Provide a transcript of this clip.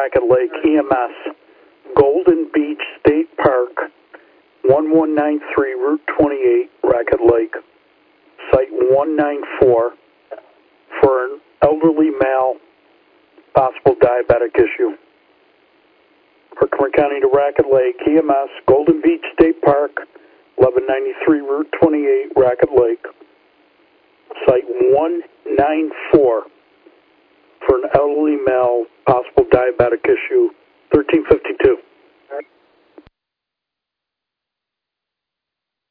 Racket Lake EMS, Golden Beach State Park, 1193 Route 28, Racket Lake, Site 194, for an elderly male, possible diabetic issue. Herkimer County to Racket Lake, EMS, Golden Beach State Park, 1193 Route 28, Racket Lake, Site 194, for an elderly male, possible diabetic issue, 1352.